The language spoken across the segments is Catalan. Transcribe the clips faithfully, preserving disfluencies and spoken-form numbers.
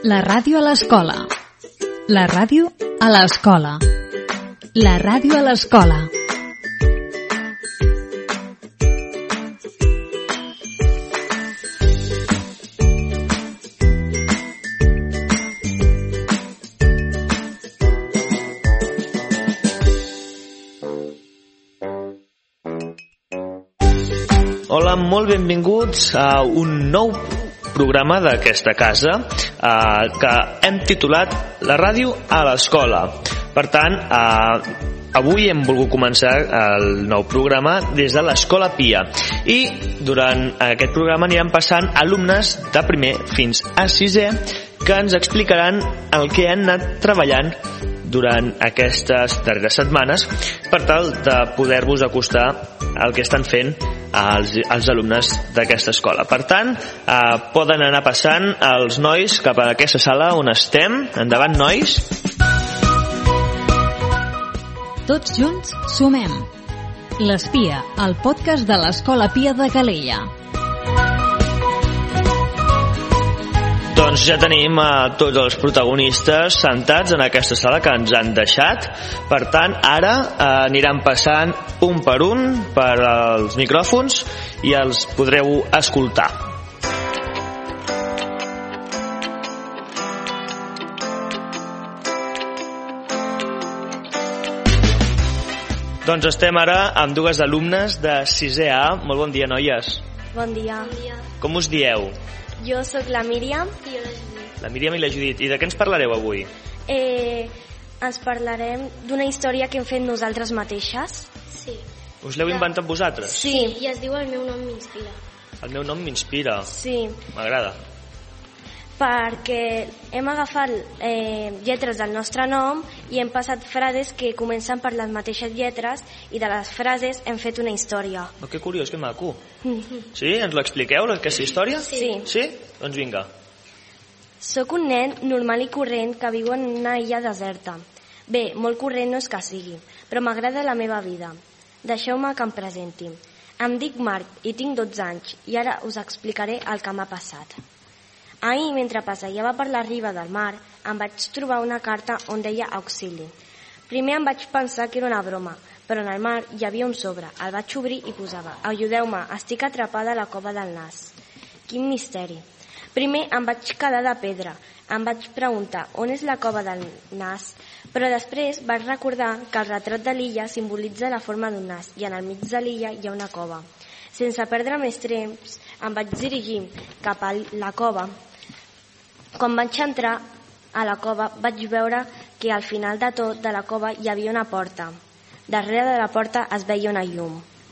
La ràdio a l'escola. La ràdio a l'escola. La ràdio a l'escola. Hola, molt benvinguts a un nou programa d'aquesta casa eh, que hem titulat La ràdio a l'escola. Per tant, eh, avui hem volgut començar el nou programa des de l'Escola Pia i durant aquest programa aniran passant alumnes de primer fins a sisè que ens explicaran el que han anat treballant durant aquestes darreres setmanes per tal de poder-vos acostar el que estan fent als, als alumnes d'aquesta escola. Per tant, eh, poden anar passant els nois cap a aquesta sala on estem. Endavant, nois. Tots junts sumem. L'Espia, el podcast de l'Escola Pia de Calella. Doncs ja tenim a tots els protagonistes sentats en aquesta sala que ens han deixat. Per tant, ara eh, aniran passant un per un per als micròfons i els podreu escoltar. Doncs estem ara amb dues alumnes de sisè A. Molt bon dia, noies. Bon dia. Bon dia. Com us dieu? Jo sóc la Míriam. I jo la Judit. La Míriam i la Judit. I de què ens parlareu avui? Eh, ens parlarem d'una història que hem fet nosaltres mateixes. Sí. Us l'heu inventat vosaltres? Sí. I es diu El meu nom m'inspira. El meu nom m'inspira. Sí. M'agrada. Perquè hem agafat eh, lletres del nostre nom i hem passat frases que comencen per les mateixes lletres i de les frases hem fet una història. Oh, que curiós, que maco. Sí? Ens l'expliqueu, aquesta història? Sí. Sí? Doncs vinga. Soc un nen normal i corrent que viu en una illa deserta. Bé, molt corrent no és que sigui, però m'agrada la meva vida. Deixeu-me que em presenti. Em dic Marc i tinc dotze anys i ara us explicaré el que m'ha passat. Ahir, mentre passejava per la riba del mar, em vaig trobar una carta on deia auxili. Primer em vaig pensar que era una broma, però en el mar hi havia un sobre. El vaig obrir i posava: ajudeu-me, estic atrapada a la cova del nas. Quin misteri. Primer em vaig quedar de pedra. Em vaig preguntar on és la cova del nas, però després vaig recordar que el retrat de l'illa simbolitza la forma d'un nas i en el mig de l'illa hi ha una cova. Sense perdre més temps, em vaig dirigir cap a la cova. Quan vaig entrar a la cova vaig veure que al final de tot de la cova hi havia una porta. Darrere de la porta es veia una llum.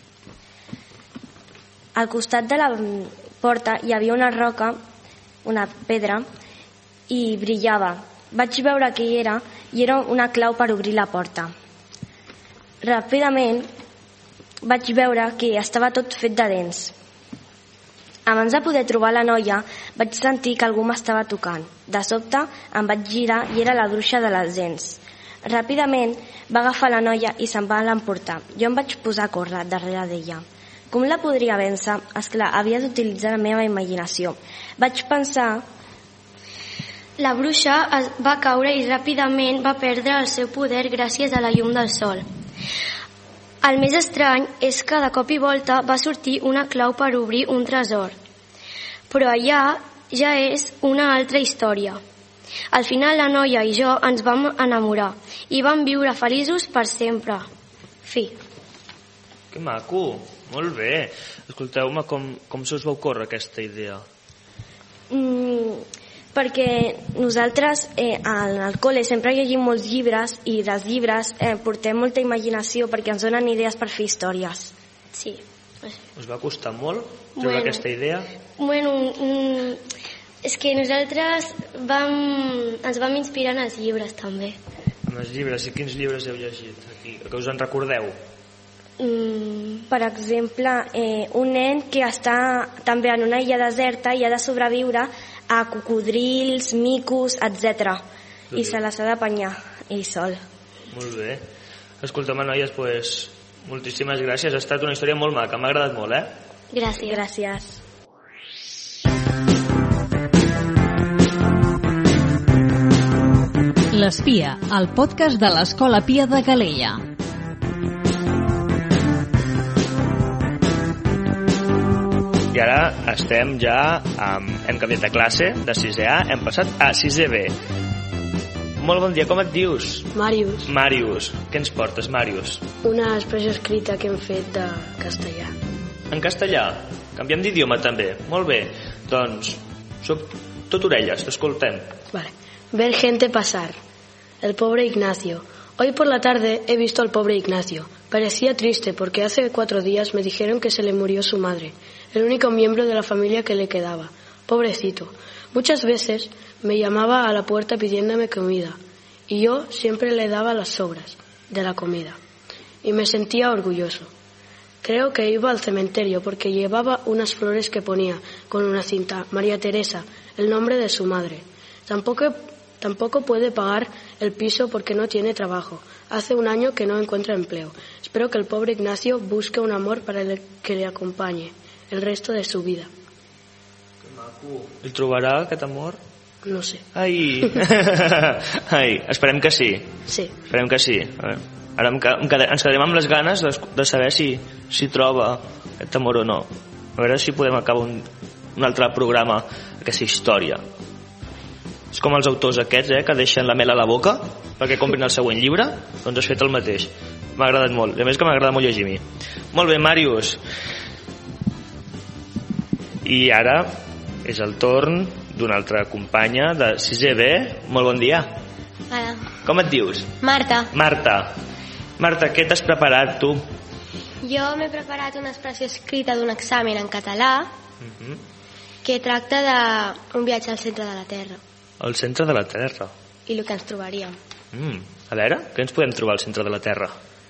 Al costat de la porta hi havia una roca, una pedra, i brillava. Vaig veure què hi era i era una clau per obrir la porta. Ràpidament vaig veure que estava tot fet de dents. Abans de poder trobar la noia, vaig sentir que algú m'estava tocant. De sobte, em vaig girar i era la bruixa de les dents. Ràpidament, va agafar la noia i se'n va l'emportar. Jo em vaig posar a córrer darrere d'ella. Com la podria vèncer? Esclar, havia d'utilitzar la meva imaginació. Vaig pensar... La bruixa va caure i ràpidament va perdre el seu poder gràcies a la llum del sol. El més estrany és que de cop i volta va sortir una clau per obrir un tresor. Però allà ja és una altra història. Al final la noia i jo ens vam enamorar i vam viure feliços per sempre. Fi. Que maco, molt bé. Escolteu-me, com, com se us va ocórrer aquesta idea? Mm, perquè nosaltres eh, al col·le sempre llegim molts llibres i dels llibres eh, portem molta imaginació perquè ens donen idees per fer històries. Sí. Us va costar molt treure bueno, aquesta idea? Bueno, mm, és que nosaltres vam, ens vam inspirar en els llibres també. En els llibres? I quins llibres heu llegit aquí? Que us en recordeu? Mm, per exemple, eh, un nen que està també en una illa deserta i ha de sobreviure a cocodrils, micos, etcètera. I se les ha d'apanyar ell sol. Molt bé. Escolta'm, noies, pues, moltíssimes gràcies. Ha estat una història molt maca, m'ha agradat molt, eh? Gràcies. Gràcies. L'Espia, el podcast de l'Escola Pia de Calella. I ara estem ja, um, hem canviat de classe, de sisè A, hem passat a sisè B. Molt bon dia, com et dius? Màrius. Màrius. Què ens portes, Màrius? Una expressió escrita que hem fet de castellà. En castellà? Canviem d'idioma també. Molt bé. Doncs, soc tot orelles, t'escoltem. Vale. Ver gente pasar. El pobre Ignacio. Hoy por la tarde he visto al pobre Ignacio. Parecía triste porque hace cuatro días me dijeron que se le murió su madre, el único miembro de la familia que le quedaba. Pobrecito. Muchas veces me llamaba a la puerta pidiéndome comida y yo siempre le daba las sobras de la comida y me sentía orgulloso. Creo que iba al cementerio porque llevaba unas flores que ponía con una cinta María Teresa, el nombre de su madre. Tampoco, tampoco puede pagar el piso porque no tiene trabajo. Hace un año que no encuentra empleo. Espero que el pobre Ignacio busque un amor para el que le acompañe el resto de su vida. El trobarà, aquest amor? No sé. Ai, ai, esperem que sí. Sí. Esperem que sí. Ara em quedem, ens quedem amb les ganes de, de saber si, si troba aquest amor o no. A veure si podem acabar un, un altre programa, aquesta història. És com els autors aquests, eh, que deixen la mel a la boca perquè comprin el següent llibre. Doncs has fet el mateix. M'ha agradat molt. A més que m'agrada molt llegir a mi. Molt bé, Màrius. I ara és el torn d'una altra companya de sisè B. Molt bon dia. Hola. Com et dius? Marta. Marta. Marta, què t'has preparat tu? Jo m'he preparat una expressió escrita d'un examen en català Uh-huh. que tracta d'un viatge al centre de la Terra Al centre de la Terra. i el que ens trobaríem. Mm. A veure, què ens podem trobar al centre de la Terra?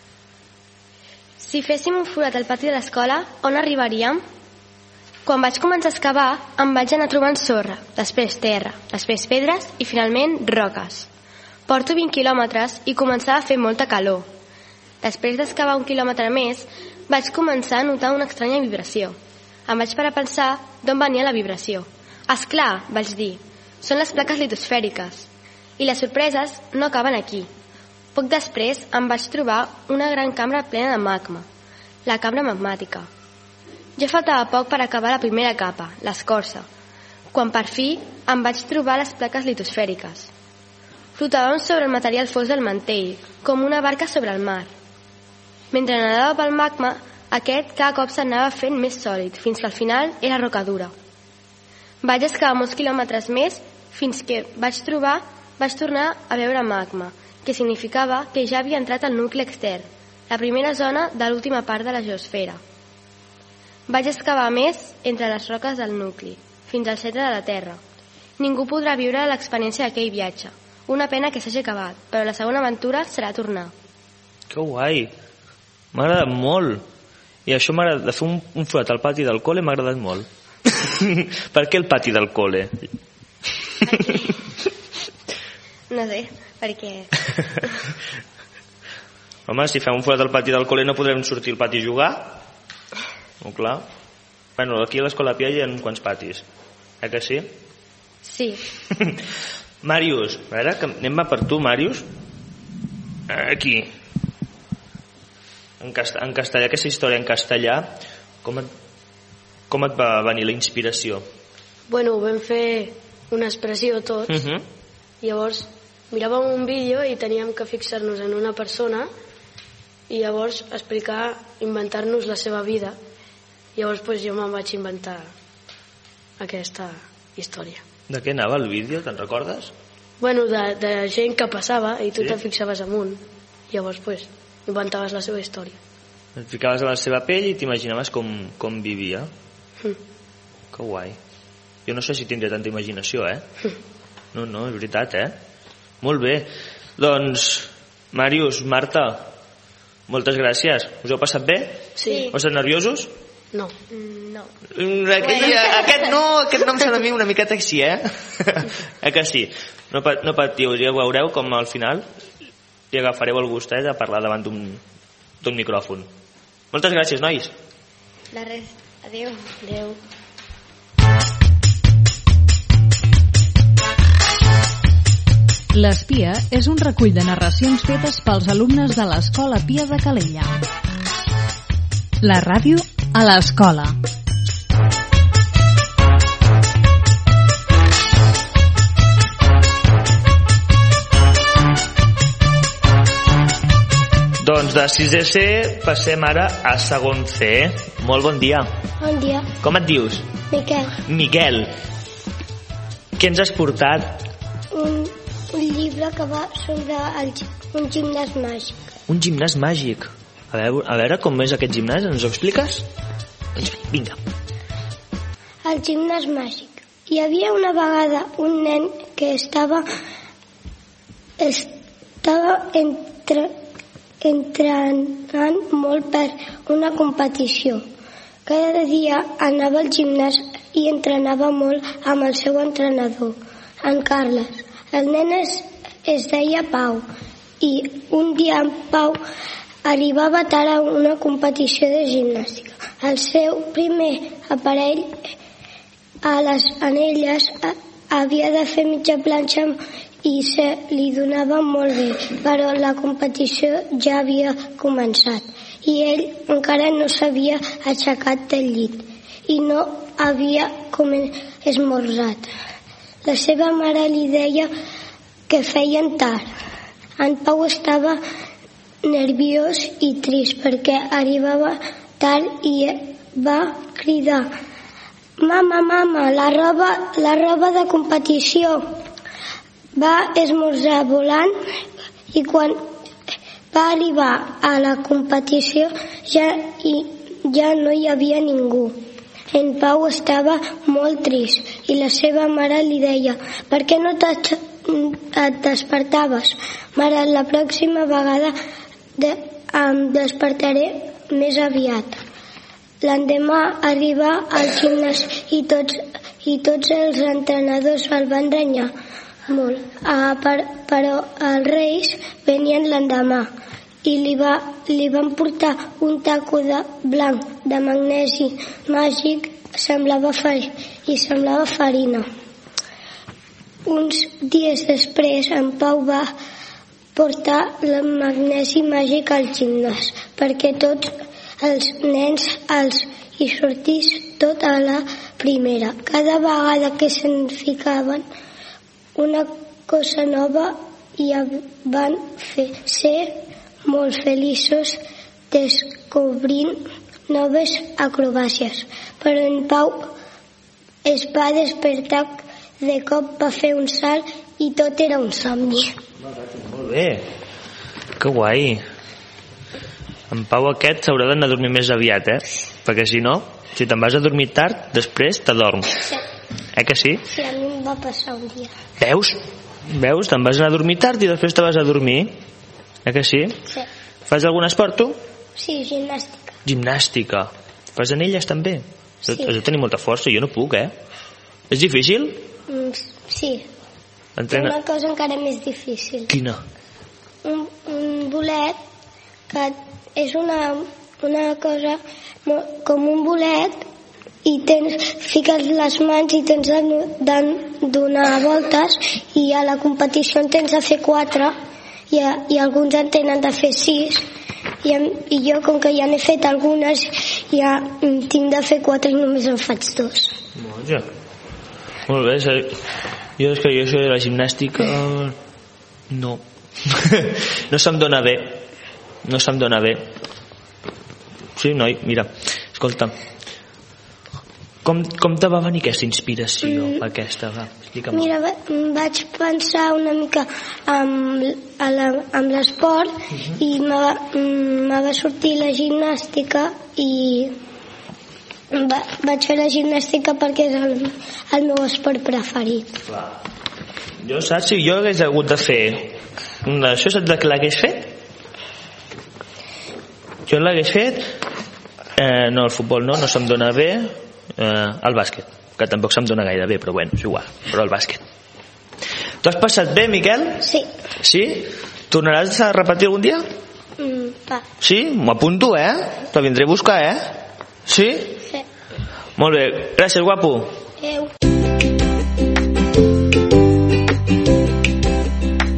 Si féssim un forat al pati de l'escola, on arribaríem? Quan vaig començar a excavar, em vaig anar trobant sorra, després terra, després pedres i finalment roques. Porto vint quilòmetres i començava a fer molta calor. Després d'excavar un quilòmetre més, vaig començar a notar una estranya vibració. Em vaig parar a pensar d'on venia la vibració. Esclar, vaig dir, són les plaques litosfèriques. I les sorpreses no acaben aquí. Poc després em vaig trobar una gran cambra plena de magma, la cambra magmàtica. Ja faltava poc per acabar la primera capa, l'escorça, quan per fi em vaig trobar les plaques litosfèriques. Flotàvem sobre el material fos del mantell, com una barca sobre el mar. Mentre nadava pel magma, aquest cada cop s'anava fent més sòlid, fins que al final era roca dura. Vaig excavar molts quilòmetres més, fins que vaig trobar, vaig tornar a veure magma, que significava que ja havia entrat al nucli extern, la primera zona de l'última part de la geosfera. Vaig excavar més entre les roques del nucli, fins al centre de la Terra. Ningú podrà viure l'experiència d'aquell viatge. Una pena que s'hagi acabat, però la segona aventura serà tornar. Que guai. M'ha agradat molt. I això m'ha agradat, de fer un, un forat al pati del col·le m'ha agradat molt. Per què el pati del col·le? No sé, perquè... Home, si fem un forat al pati del col·le no podrem sortir al pati a jugar? Oh, clar. Bueno, aquí a l'Escola Pia hi ha uns quants patis. Eh que sí? Sí. Màrius, a veure, que anem per tu, Màrius. Aquí. En, cast en castellà, aquesta història en castellà, com et, com et va venir la inspiració? Bueno, vam fer una expressió tots. Uh -huh. Llavors miràvem un vídeo i teníem que fixar-nos en una persona i llavors explicar, inventar-nos la seva vida. Llavors pues, jo me'n vaig inventar aquesta història. De què anava el vídeo, te'n recordes? Bueno, de, de gent que passava i tu Sí? te fixaves amunt. Llavors pues, inventaves la seva història. Et ficaves a la seva pell i t'imaginaves com, com vivia. Mm. Que guai. Jo no sé si tindré tanta imaginació, eh? No, no, és veritat, eh? Molt bé. Doncs, Màrius, Marta, moltes gràcies. Us heu passat bé? Sí. Us estat nerviosos? No. No. Aquest, aquest no, aquest no em sembla a mi una miqueta així, eh? Eh que sí? No, no patiu, ja veureu com al final hi agafareu el gustet de parlar davant d'un micròfon. Moltes gràcies, nois. De res. Adéu. Adéu. L'Espia és un recull de narracions fetes pels alumnes de l'Escola Pia de Calella. La ràdio a l'escola. Doncs de sisè C passem ara a segon C. Molt bon dia. Bon dia. Com et dius? Miquel. Miquel. Què ens has portat? Un, un llibre que va sobre el, un gimnàs màgic. Un gimnàs màgic. A veure, a veure com és aquest gimnàs, ens ho expliques? Doncs vinga. El gimnàs màgic. Hi havia una vegada un nen que estava estava entre, entrenant molt per una competició. Cada dia anava al gimnàs i entrenava molt amb el seu entrenador, en Carles. El nen es, es deia Pau i un dia en Pau arribava tard a una competició de gimnàstica. El seu primer aparell a les anelles havia de fer mitja planxa i se li donava molt bé, però la competició ja havia començat i ell encara no s'havia aixecat del llit i no havia esmorzat. La seva mare li deia que feien tard. En Pau estava nerviós i trist perquè arribava tard i va cridar: «Mama, mama, la roba, la roba de competició!» Va esmorzar volant i quan va arribar a la competició ja, i, ja no hi havia ningú. En Pau estava molt trist i la seva mare li deia: «Per què no et despertaves? Mare, la pròxima vegada de, em despertaré més aviat». L'endemà arribà al gimnàs i tots, i tots els entrenadors el van renyar molt. Ah, per, però els reis venien l'endemà i li, va, li van portar un taco de blanc de magnesi màgic, semblava fari, i semblava farina. Uns dies després en Pau va portar el magnesi màgic al gimnàs perquè tots els nens els hi sortís tot a la primera. Cada vegada que se'n ficaven una cosa nova i van fer ser molt feliços descobrint noves acrobàcies. Però en Pau es va despertar, de cop va fer un salt i tot era un somni. Molt bé, que guai. En Pau aquest s'haurà d'anar a dormir més aviat, eh? Perquè si no, si te'n vas a dormir tard, després t'adorms. Sí. Eh que sí? Sí, a mi em va passar un dia. Veus? Veus? Te'n vas anar a dormir tard i després te vas a dormir. Eh que sí? Sí. Fas algun esport, tu? Sí, gimnàstica. Gimnàstica. Fas anelles, també? Sí. Has de tenir molta força, jo no puc, eh? És difícil? Mm, sí. Entrena... Una cosa encara més difícil. Quina? Un, un bolet que és una, una cosa com un bolet i tens, fiques les mans i tens de, de donar voltes i a la competició en tens de fer quatre i, a, i alguns en tenen de fer sis i, i jo com que ja n'he fet algunes ja tinc de fer quatre i només en faig dos. Vaja. Molt bé, jo és que jo això de la gimnàstica no no se'm dona bé no se'm dona bé sí, noi, mira, escolta com, com te va venir aquesta inspiració mm. aquesta, va, explica'm. Mira, vaig pensar una mica amb, la, amb l'esport uh-huh. i me va sortir la gimnàstica i va, vaig fer la gimnàstica perquè és el, el meu esport preferit. Clar. Jo saps si jo hagués hagut de fer això, saps de què l'hagués fet? Jo l'hagués fet eh, no, el futbol no, no se'm dona bé eh, el bàsquet, que tampoc se'm dona gaire bé, però bueno, és igual, però el bàsquet. T'ho has passat bé, Miquel? Sí. Sí? Tornaràs a repetir algun dia? Mm, va. Sí? M'apunto, eh? Te vindré a buscar, eh? Sí? Sí. Molt bé, gràcies, guapo. Adéu.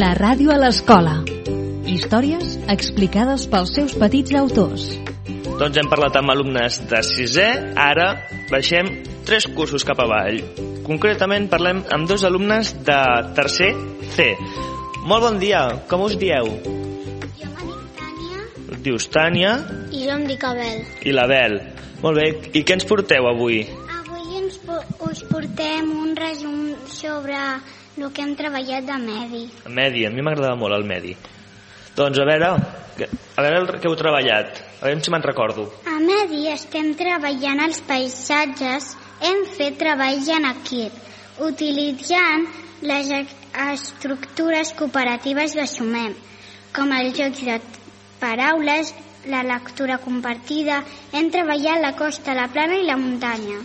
La ràdio a l'escola. Històries explicades pels seus petits autors. Doncs hem parlat amb alumnes de sisè, ara baixem tres cursos cap avall. Concretament parlem amb dos alumnes de tercer C. Molt bon dia, com us dieu? Jo em dic Tània. Et dius Tània? I jo em dic Abel. I l'Abel. Molt bé, i què ens porteu avui? Avui ens, us portem un resum sobre el que hem treballat de medi. El medi, a mi m'agradava molt el medi. Doncs a veure, a veure què heu treballat, a veure si me'n recordo. A medi estem treballant els paisatges, hem fet treballs en equip, utilitzant les estructures cooperatives de Sumem, com els jocs de paraules, la lectura compartida, hem treballat la costa, la plana i la muntanya.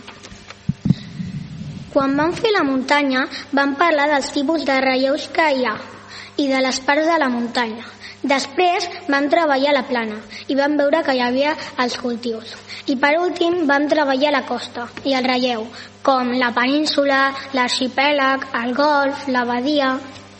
Quan vam fer la muntanya, vam parlar dels tipus de relleus que hi ha i de les parts de la muntanya. Després vam treballar la plana i vam veure que hi havia els cultius. I per últim vam treballar la costa i el relleu, com la península, l'arxipèlag, el golf, la badia.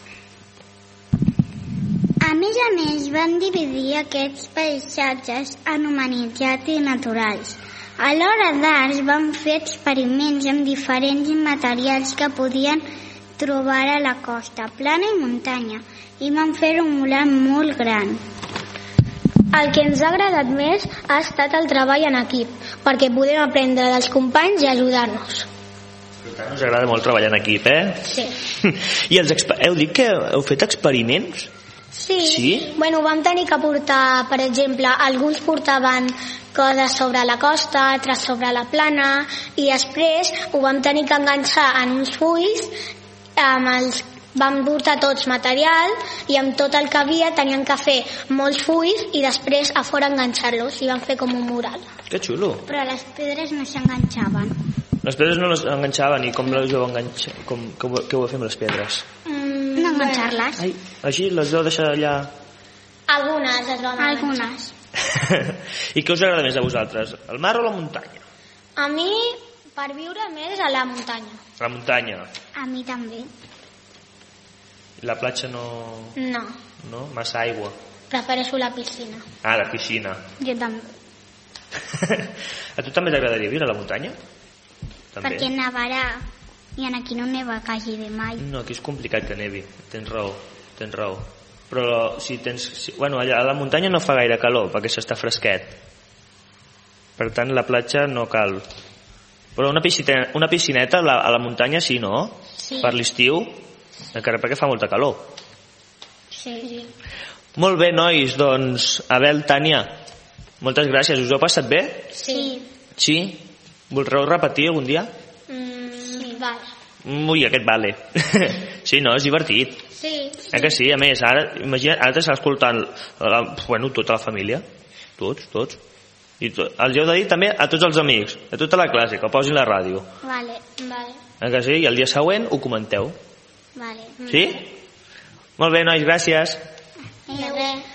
A més a més, van dividir aquests paisatges en humanitzats i naturals. A l'hora d'arts vam fer experiments amb diferents materials que podien trobar a la costa, plana i muntanya, i vam fer un volant molt gran. El que ens ha agradat més ha estat el treball en equip, perquè podem aprendre dels companys i ajudar-nos. Per tant, us agrada molt treballar en equip, eh? Sí. I els heu dit que heu fet experiments? Sí. Sí? Bueno, vam tenir que portar, per exemple, alguns portaven coses sobre la costa, altres sobre la plana, i després ho vam tenir que enganxar en uns fulls, amb els vam portar tots material i amb tot el que havia tenien que fer molts fulls i després a fora enganxar-los i van fer com un mural. Que xulo. Però les pedres no s'enganxaven. Les pedres no les enganxaven i com les heu enganxat? Com, què, ho, què ho heu fet amb les pedres? Mm, no enganxar-les. Ai, així les heu deixat allà? Algunes es van enganxar. Algunes. I què us agrada més a vosaltres? El mar o la muntanya? A mi, per viure més a la muntanya. La muntanya. A mi també. I la platja no... No, No? Massa aigua. prefereixo la piscina. Ah, la piscina. Jo també. A tu també t'agradaria viure a la muntanya? També. Perquè nevarà i en aquí no neva quasi de mai. No, aquí és complicat que nevi. Tens raó, tens raó. Però si tens... Si, bueno, allà a la muntanya no fa gaire calor perquè s'està fresquet. Per tant, la platja no cal. Però una piscineta, una piscineta a, la, a la muntanya sí, no? Sí. Per l'estiu, encara perquè fa molta calor. Sí. Sí. Molt bé, nois, doncs, Abel, Tània, moltes gràcies. Us ho heu passat bé? Sí. Sí? Voldreu repetir algun dia? Mm, sí. Val. Ui, aquest vale. Sí, no? És divertit. Sí. Eh que sí? A més, ara, imagina't, ara t'està escoltant la, bueno, tota la família. Tots, tots. I to, els heu de dir també a tots els amics, a tota la classe, que posin la ràdio. Vale. Vale. Eh que sí? I el dia següent ho comenteu. Vale. Sí? Molt bé, nois, gràcies. De res.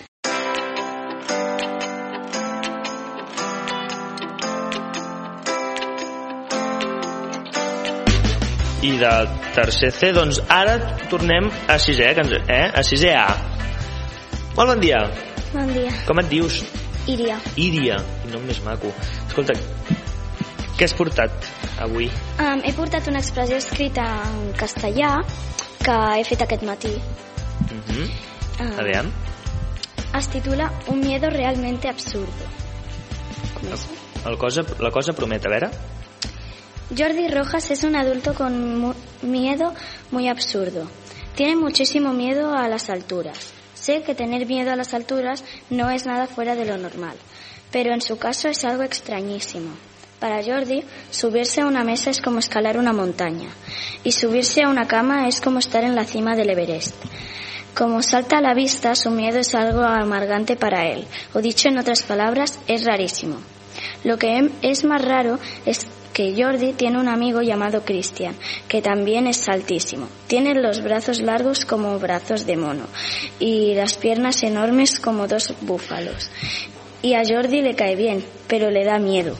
I de tercer C, doncs ara tornem a sisè, que ens, eh? A sisè A. Molt bon dia. Bon dia. Com et dius? Iria. Íria. Quin nom més maco. Escolta, què has portat avui? Um, he portat una expressió escrita en castellà que he fet aquest matí. Uh -huh. Um, A veure. Es titula Un miedo realmente absurdo. Començo. El cosa, la cosa promet, a veure. Jordi Rojas es un adulto con mu- miedo muy absurdo. Tiene muchísimo miedo a las alturas. Sé que tener miedo a las alturas no es nada fuera de lo normal, pero en su caso es algo extrañísimo. Para Jordi, subirse a una mesa es como escalar una montaña, y subirse a una cama es como estar en la cima del Everest. Como salta a la vista, su miedo es algo amargante para él, o dicho en otras palabras, es rarísimo. Lo que es más raro es que Jordi tiene un amigo llamado Cristian, que también es altísimo. Tiene los brazos largos como brazos de mono y las piernas enormes como dos búfalos. Y a Jordi le cae bien, pero le da miedo.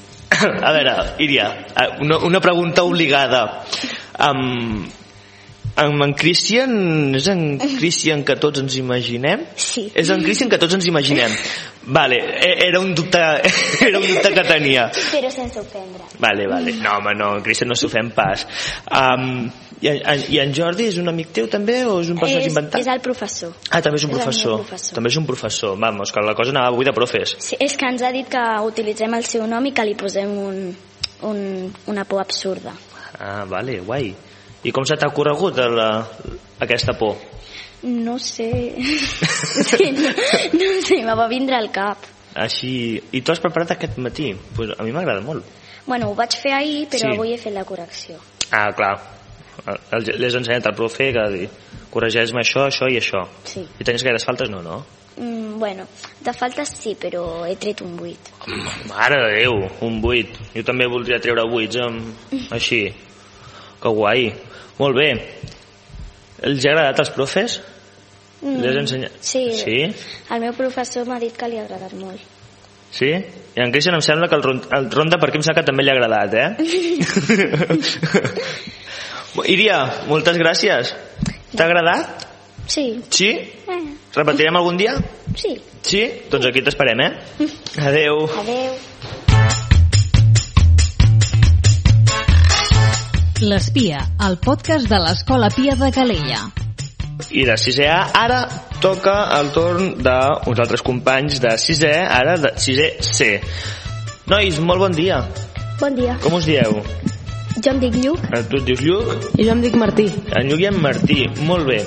A veure, Iria, una, una pregunta obligada. Um, amb en Christian, és en Christian que tots ens imaginem? Sí. És en Christian que tots ens imaginem. Vale, era un dubte, era un dubte que tenia. Però sense ofendre. Vale, vale. No, home, no, en Christian no s'ofèn pas. Um, i, en, I en Jordi és un amic teu també o és un personatge és, inventat? És el professor. Ah, també és un és professor. professor. També és un professor. Vamos, que la cosa anava avui de profes. Sí, és que ens ha dit que utilitzem el seu nom i que li posem un, un, una por absurda. Ah, vale, guai. I com se t'ha corregut la, aquesta por? No sé. Sí, no, no sé, me va vindre al cap. Així... I tu has preparat aquest matí? Pues a mi m'agrada molt. Bueno, ho vaig fer ahir, però Sí. avui he fet la correcció. Ah, clar. L'has ensenyat al profe que ha dit corregeix-me això, això i això. Sí. I tenies gaires faltes? No, no? Mm, bueno, de faltes sí, però he tret un vuit. Mare de Déu, un vuit. Jo també voldria treure vuits amb... així. Que guai. Molt bé. Els ha agradat als profes? Mm, Les has ensenyat? sí, Sí? el meu professor m'ha dit que li ha agradat molt. Sí? I en Christian em sembla que el, ron el ronda per aquí em sembla que també li ha agradat, eh? Iria, moltes gràcies. T'ha agradat? Sí. Sí? Eh, Repetirem algun dia? sí. Sí? Doncs aquí t'esperem, eh? Adeu. Adeu. L'Espia, el podcast de l'Escola Pia de Calella. I de sisè A ara toca el torn d'uns altres companys de sisè, ara de sisè C. Nois, molt bon dia. Bon dia. Com us dieu? Jo em dic Lluc. Eh, Tu et dius Lluc? I jo em dic Martí. En Lluc i en Martí. Molt bé.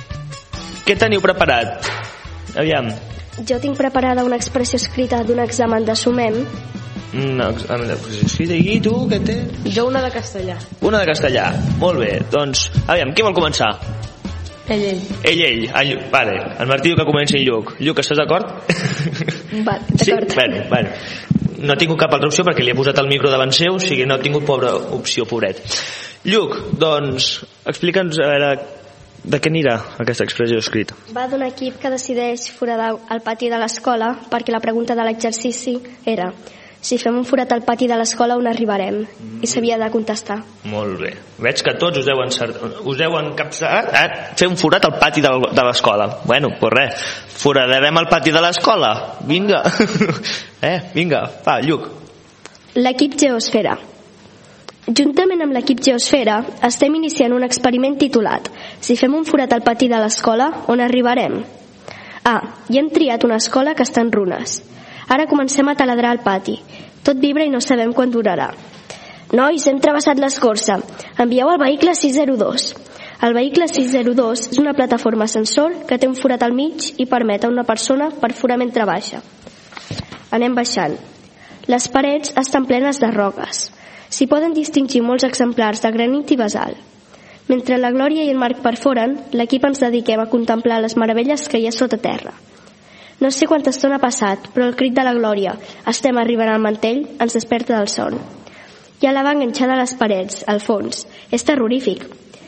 Què teniu preparat? Aviam. Jo tinc preparada una expressió escrita d'un examen de Sumem. No, sí, i tu què tens? Jo una de castellà. Una de castellà. Molt bé. Doncs, aviam, qui vol començar? Ell, ell. Ell, ell. En Lluc. Vale. El Martí diu que comenci en Lluc. Lluc, estàs d'acord? Va, Sí? d'acord. Bueno, bueno. No he tingut cap altra opció perquè li he posat el micro davant seu, o sigui, no he tingut pobra opció, pobret. Lluc, doncs, explica'ns a veure, de què anirà aquesta expressió escrita. Va d'un equip que decideix foradar el pati de l'escola perquè la pregunta de l'exercici era si fem un forat al pati de l'escola on arribarem, i s'havia de contestar. Molt bé. Veig que tots us deuen, us deuen capçar eh? fer un forat al pati de de l'escola. Bueno, pues res, foradarem al pati de l'escola. Vinga. eh, vinga, va, Lluc. L'equip Geosfera. Juntament amb l'equip Geosfera estem iniciant un experiment titulat Si fem un forat al pati de l'escola, on arribarem? Ah, i hem triat una escola que està en runes. Ara comencem a taladrar el pati. Tot vibra i no sabem quan durarà. Nois, hem travessat l'escorça. Envieu el vehicle sis zero dos. El vehicle sis zero dos és una plataforma ascensor que té un forat al mig i permet a una persona perforar mentre baixa. Anem baixant. Les parets estan plenes de roques. S'hi poden distingir molts exemplars de granit i basalt. Mentre la Glòria i el Marc perforen, l'equip ens dediquem a contemplar les meravelles que hi ha sota terra. No sé quanta estona ha passat, però el crit de la Glòria "Estem arribant al mantell" ens desperta del son. Hi ha lava enganxada a les parets, al fons. És terrorífic.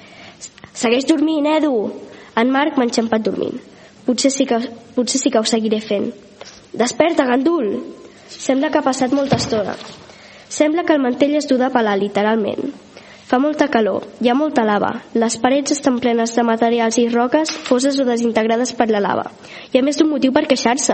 Segueix dormint, Edu! En Marc m'ha enxampat dormint. Potser sí, que, potser sí que ho seguiré fent. Desperta, gandul! Sembla que ha passat molta estona. Sembla que el mantell es du de pelar, literalment. Fa molta calor, hi ha molta lava, les parets estan plenes de materials i roques foses o desintegrades per la lava. Hi ha més d'un motiu per queixar-se.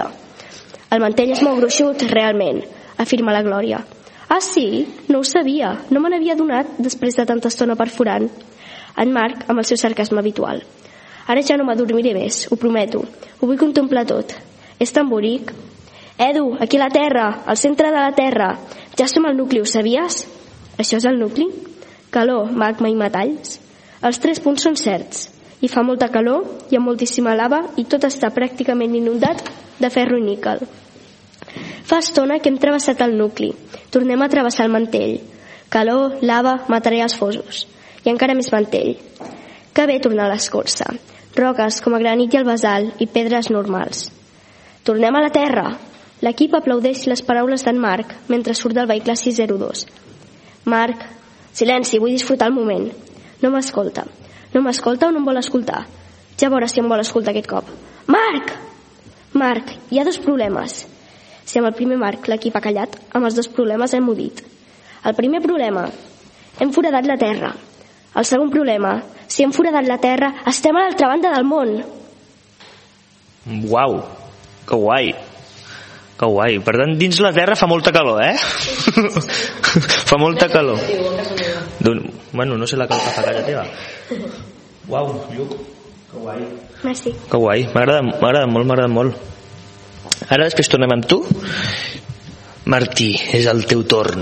El mantell és molt gruixut, realment, afirma la Glòria. Ah, sí? No ho sabia, no me n'havia donat després de tanta estona perforant. En Marc, amb el seu sarcasme habitual. Ara ja no m'adormiré més, ho prometo. Ho vull contemplar tot. És tan bonic. Edu, aquí a la Terra, al centre de la Terra. Ja som al nucli, ho sabies? Això és el nucli? Calor, magma i metalls. Els tres punts són certs. Hi fa molta calor, hi ha moltíssima lava i tot està pràcticament inundat de ferro i níquel. Fa estona que hem travessat el nucli. Tornem a travessar el mantell. Calor, lava, materials fosos. I encara més mantell. Que bé tornar a l'escorça. Roques com a granit i el basalt i pedres normals. Tornem a la Terra. L'equip aplaudeix les paraules d'en Marc mentre surt del vehicle sis zero dos. Marc, silenci, vull disfrutar el moment. No m'escolta. No m'escolta o no em vol escoltar? Ja veuràs si em vol escoltar aquest cop. Marc! Marc, hi ha dos problemes. Si amb el primer Marc l'equip ha callat, amb els dos problemes hem-ho dit. El primer problema, hem foradat la terra. El segon problema, Si hem foradat la terra, estem a l'altra banda del món. Uau, que guai. Que guai. Per tant, dins la terra fa molta calor, eh? Fa molta calor. Bueno, no sé la calor que fa a casa teva. Uau, Lluc, que guai. Merci. Que guai, m'agrada molt, m'agrada molt. Ara després tornem amb tu. Martí, és el teu torn.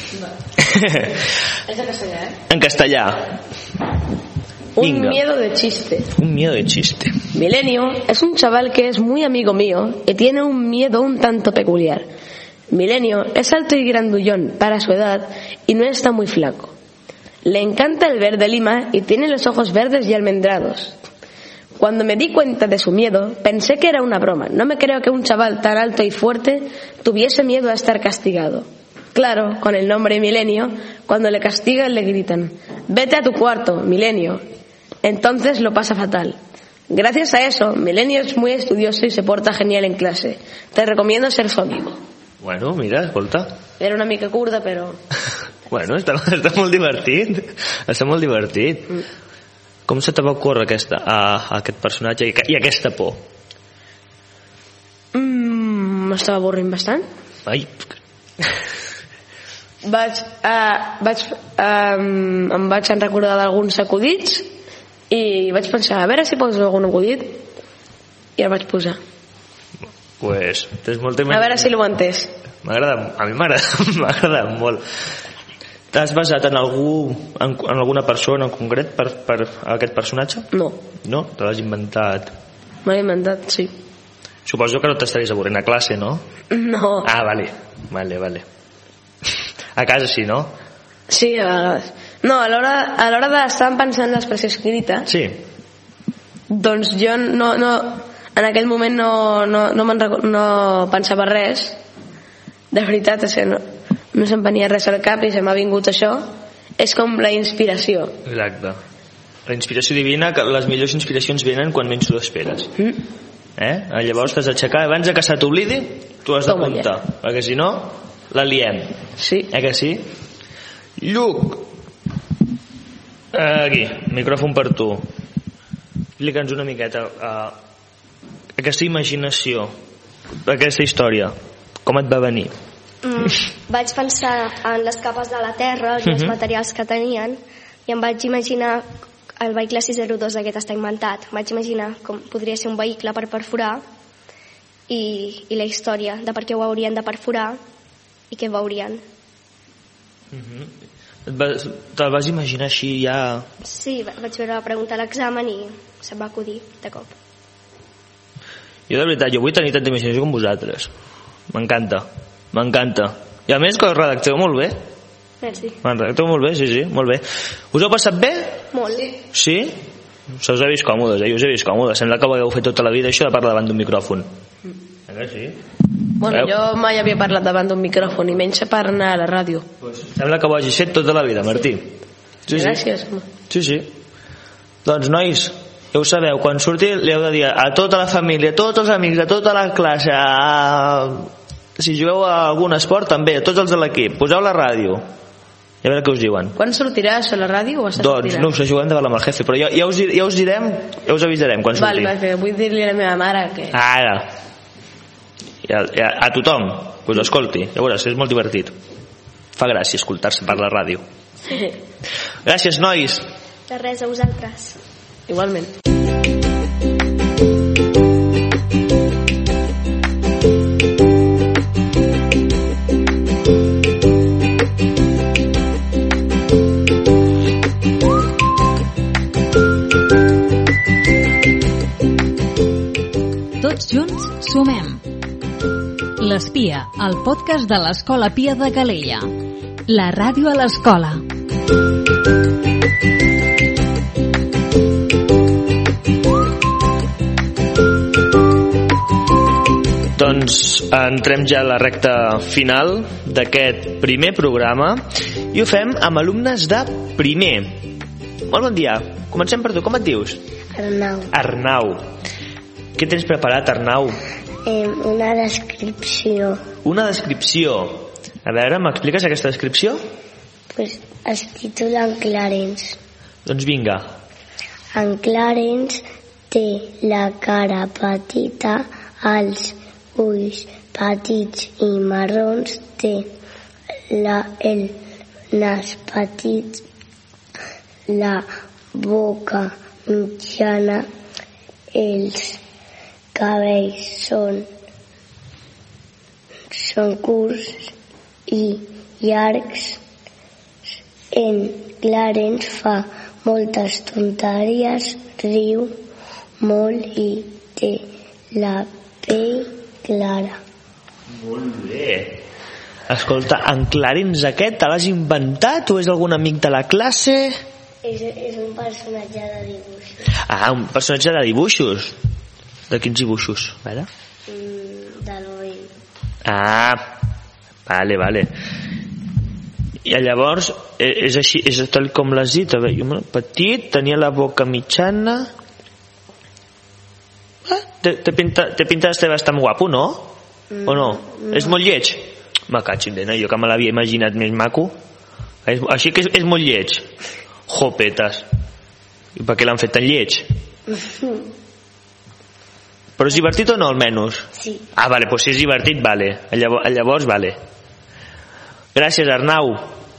És de castellà, eh? En castellà. Un Venga. miedo de chiste. Un miedo de chiste. Milenio es un chaval que es muy amigo mío y tiene un miedo un tanto peculiar. Milenio es alto y grandullón para su edad y no está muy flaco. Le encanta el verde lima y tiene los ojos verdes y almendrados. Cuando me di cuenta de su miedo, pensé que era una broma. No me creo que un chaval tan alto y fuerte tuviese miedo a estar castigado. Claro, con el nombre Milenio, cuando le castigan le gritan: vete a tu cuarto, Milenio. Entonces lo pasa fatal. Gracias a eso, Milenio es muy estudioso y se porta genial en clase. Te recomiendo ser su amigo. Bueno, mira, escolta. Era una mica curta, però... Bueno, està, està molt divertit. Està molt divertit. Mm. Com se te va ocórrer aquesta, a, a aquest personatge i, i aquesta por? Mm, M'estava avorrint bastant. Ai. Vaig, uh, vaig, um, em vaig recordar d'alguns acudits i vaig pensar, a veure si poso algun acudit, i el vaig posar. Pues, tens molta a veure si l'ho he entès. M'agrada, a mi m'agrada, m'agrada molt. T'has basat en algú, en, en alguna persona en concret per, per aquest personatge? No. No? Te l'has inventat? Me l'he inventat, sí. Suposo que no t'estaries avorrint a classe, no? No. Ah, vale, vale, vale. A casa sí, no? Sí, a vegades. No, a l'hora a l'hora d'estar pensant l'expressió escrita, sí. Doncs jo no, no, en aquell moment no, no, no, no pensava res. De veritat, és que no, no se'm venia res al cap i se m'ha vingut això. És com la inspiració. Exacte. La inspiració divina, que les millors inspiracions venen quan menys t'ho esperes. Mm. Eh? Llavors t'has d'aixecar, abans que se t'oblidi, tu has d'apuntar, perquè si no la liem. Sí. Eh que sí? Lluc, aquí, micròfon per tu. Explica'ns una miqueta uh, aquesta imaginació, aquesta història, com et va venir? Mm, vaig pensar en les capes de la Terra, els uh-huh. materials que tenien, i em vaig imaginar el vehicle sis zero dos aquest està inventat. Vaig imaginar com podria ser un vehicle per perforar i, i la història de per què ho haurien de perforar i què veurien. Uh-huh. Te'l vas imaginar així ja? Sí, vaig veure la pregunta a l'examen i se'm va acudir de cop. Jo de veritat, jo vull tenir tanta imaginació com vosaltres. M'encanta, m'encanta. I a més que ho redacteu molt bé. Merci. Ho redacteu molt bé, sí, sí, molt bé. Us heu passat bé? Molt. Sí? Se us ha vist còmodes, eh? Jo us he vist còmodes. Sembla que ho hagueu fet tota la vida això de parlar davant d'un micròfon. Mm. Eh que sí? Bueno, Veu? jo mai havia parlat davant d'un micròfon i menys per anar a la ràdio. Pues sembla que ho hagis fet tota la vida, Martí. Sí, Gràcies. Sí, sí. Doncs, nois, ja ho sabeu, quan surti li heu de dir a tota la família, a tots els amics, a tota la classe, a... si jugueu a algun esport també, a tots els de l'equip, poseu la ràdio i a veure què us diuen. Quan sortiràs a la ràdio o estàs doncs sortirà? No ho sé, juguem davant amb el jefe, però ja, ja, us, ja us direm, ja us avisarem quan surti. Val, perquè vull dir-li a la meva mare que... Ara. I a, a, a tothom, pues escolti, ja veuràs, és molt divertit. Fa gràcia escoltar-se per la ràdio. Sí. Gràcies, nois. De res, a vosaltres. Igualment. Tots junts sumem. L'Espia, el podcast de l'Escola Pia de Calella. La ràdio a l'escola. Doncs entrem ja a la recta final d'aquest primer programa i ho fem amb alumnes de primer. Molt bon dia, comencem per tu, com et dius? Arnau. Arnau. Què tens preparat, Arnau? Eh, una descripció. Una descripció. A veure, m'expliques aquesta descripció? Pues es titula Clarence. Doncs vinga. En Clarence té la cara petita, els ulls petits i marrons, té la, el nas petit, la boca mitjana, els cabells són, són curts i llargs. En Clarence fa moltes tonteries, riu molt i té la pell clara. Molt bé. Escolta, en Clarence aquest te l'has inventat o és algun amic de la classe? És, és un personatge de dibuixos. Ah, un personatge de dibuixos. De quins dibuixos? A veure. Mm, de l'Oell. Ah, vale, vale. I llavors, és així, és tal com l'has dit, a veure, petit, tenia la boca mitjana. Ah, té, té pinta, té pinta d'estar bastant guapo, no? Mm, o no? no? És molt lleig? Me caig en dena, jo que me l'havia imaginat més maco. És, així que és, és molt lleig. Jopetes. I per què l'han fet tan lleig? Però és divertit o no, almenys? Sí. Ah, vale, doncs si és divertit, vale. Llavors, llavors vale. Gràcies, Arnau.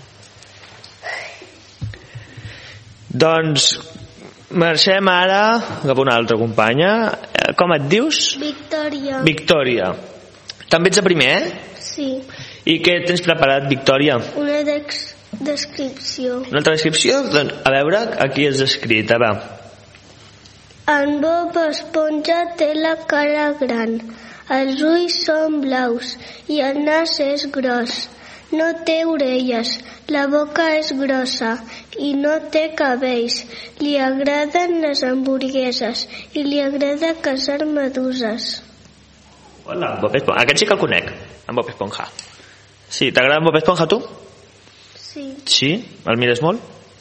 Doncs marxem ara cap a una altra companya. Com et dius? Victòria. Victòria. També ets a primer, eh? Sí. I què tens preparat, Victòria? Una dex- descripció. Una altra descripció? Doncs, a veure, aquí has escrit, a veure. En Bob Esponja té la cara gran, els ulls són blaus i el nas és gros. No té orelles, la boca és grossa i no té cabells. Li agraden les hamburgueses i li agrada caçar meduses. Hola, Bob Esponja. Aquest sí que el conec, en Bob Esponja. Sí, t'agrada en Bob Esponja, tu? Sí. Sí? El mires molt?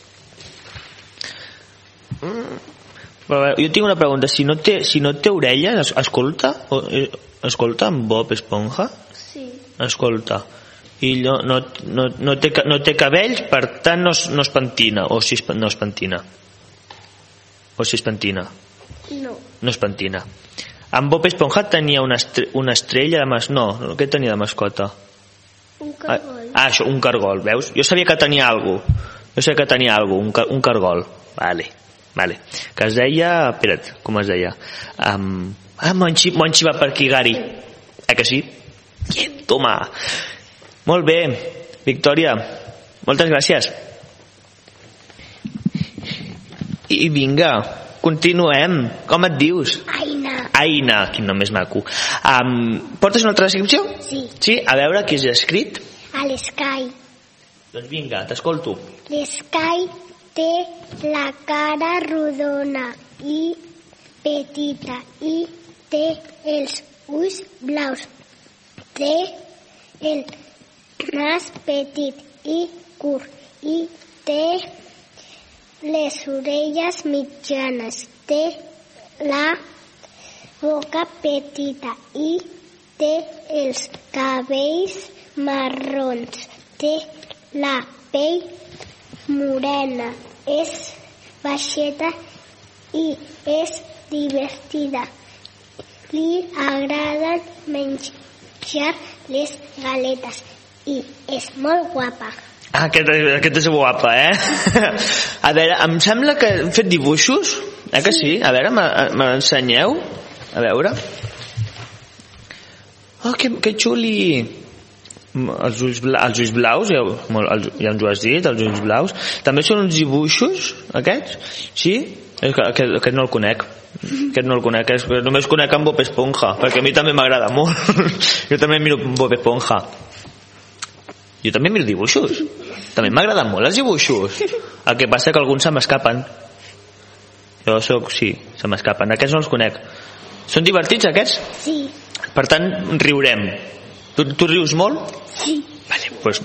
Mm. Però, a veure, jo tinc una pregunta. Si no té, si no té orelles, escolta? O, eh, escolta en Bob Esponja? Sí. Escolta. I no, no, no, no, té, no té cabells, per tant no es, no es pentina. O si es, no es pentina. O si es pentina. No. No es pentina. En Bob Esponja tenia una, estre una estrella de mas... No, què tenia de mascota? Un cargol. Ah, això, un cargol, veus? Jo sabia que tenia alguna cosa. Jo sabia que tenia alguna cosa, un, car un cargol. Vale, vale. Que es deia... Espera't, com es deia? Um, ah, Monchi, Monchi va per aquí, Gary. Eh que sí? Bien, toma. Molt bé, Victòria. Moltes gràcies. I vinga, continuem. Com et dius? Aina. Aina, quin nom més maco. Um, portes una altra descripció? Sí. Sí? A veure, qui has escrit? A l'Sky. Doncs vinga, t'escolto. L'Sky té la cara rodona i petita i té els ulls blaus. Té el nas petit i curt i té les orelles mitjanes. Té la boca petita i té els cabells marrons. Té la pell morena. És baixeta i és divertida. Li agraden menjar les galetes i és molt guapa. Ah, aquest, aquest és guapa, eh? A veure, em sembla que hem fet dibuixos, eh que sí? A veure, me l'ensenyeu? A veure. Oh, que, que xuli! Els ulls, bla, els ulls blaus, ja, ja ens ho has dit, els ulls blaus. També són uns dibuixos, aquests? Sí? Aquest, aquest no el conec. Aquest no el conec, és, només conec en Bob Esponja, perquè a mi també m'agrada molt. Jo també miro Bob Esponja. Jo també miro dibuixos. També m'agraden molt els dibuixos. El que passa que alguns se m'escapen. Jo soc, sí, se m'escapen. Aquests no els conec. Són divertits, aquests? Sí. Per tant, riurem. Tu, tu rius molt? Sí. Vale, doncs...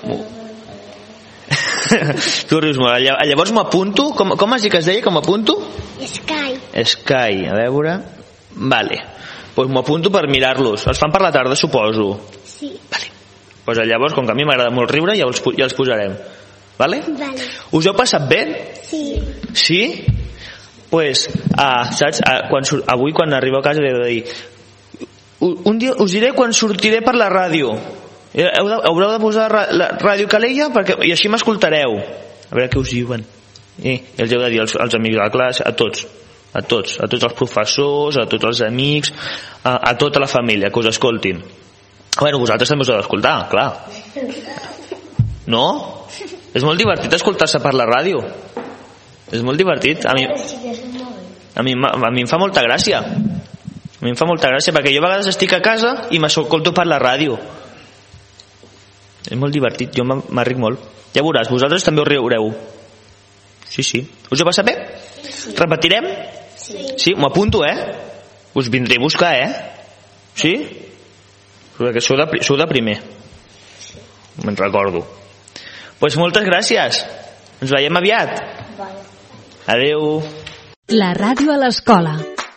tu rius molt. Llavors m'apunto. Com, com has dit que es deia que m'apunto? Sky. Sky, a veure... Vale. Doncs m'apunto per mirar-los. Els fan per la tarda, suposo. Sí. Vale. Pues llavors, com que a mi m'agrada molt riure, ja els, ja els posarem. Vale? Vale. Us heu passat bé? Sí. Sí? pues, uh, saps? Uh, quan sur... avui quan arribo a casa he de dir un dia us diré quan sortiré per la ràdio. Heu de, haureu de posar la Ràdio Calella perquè, i així m'escoltareu. A veure què us diuen. I els heu de dir als, als amics de la classe, a tots, a tots, a tots els professors, a tots els amics, a, a tota la família, que us escoltin. Bueno, vosaltres també us heu d'escoltar, clar. No? És molt divertit escoltar-se per la ràdio. És molt divertit. A mi, a mi, a mi em fa molta gràcia. A mi em fa molta gràcia perquè jo a vegades estic a casa i m'escolto per la ràdio. És molt divertit, jo m'arric molt. Ja veuràs, vosaltres també us riureu. Sí, sí. Us ho passa bé? Sí. Repetirem? Sí. Sí, m'ho apunto, eh? Us vindré a buscar, eh? Sí? Perquè sou de, sou de primer. Sí. Me'n recordo. Doncs pues moltes gràcies. Ens veiem aviat. Vale. Adeu. La ràdio a l'escola.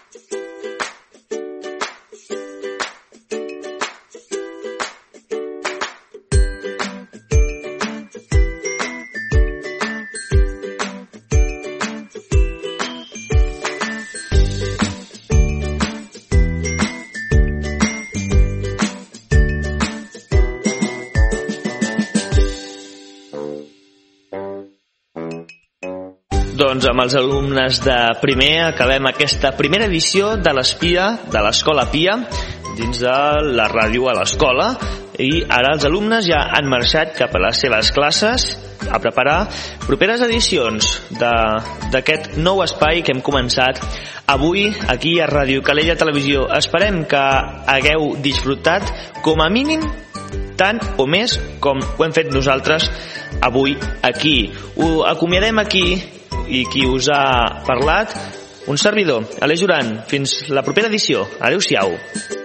Doncs amb els alumnes de primer acabem aquesta primera edició de l'Espia de l'Escola Pia dins de la ràdio a l'escola, i ara els alumnes ja han marxat cap a les seves classes a preparar properes edicions d'aquest nou espai que hem començat avui aquí a Ràdio Calella Televisió. Esperem que hagueu disfrutat com a mínim tant o més com ho hem fet nosaltres avui aquí. Ho acomiadem aquí i qui us ha parlat, un servidor, Aleix Duran. Fins la propera edició. Adéu-siau.